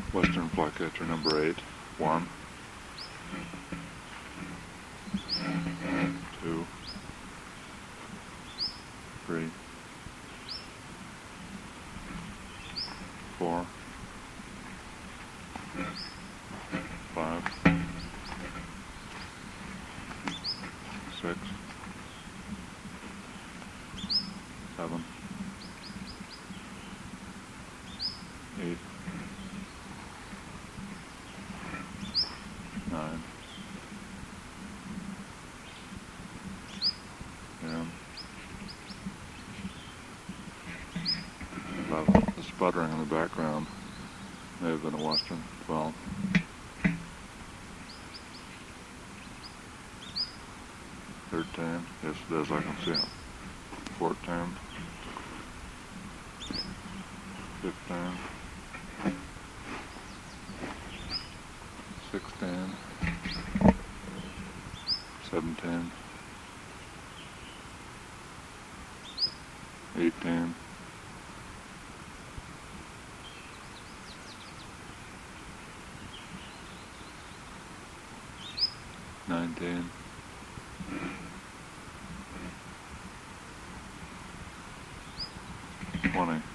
Western flycatcher number 8. 1, 2, 3, 4, 5, 6, 7, 8, 9, 10, 11. The sputtering in the background may have been a Western. 12, 13. Yes, it is. I can see it. 14, 15, 16, 17, 18, 19, 20.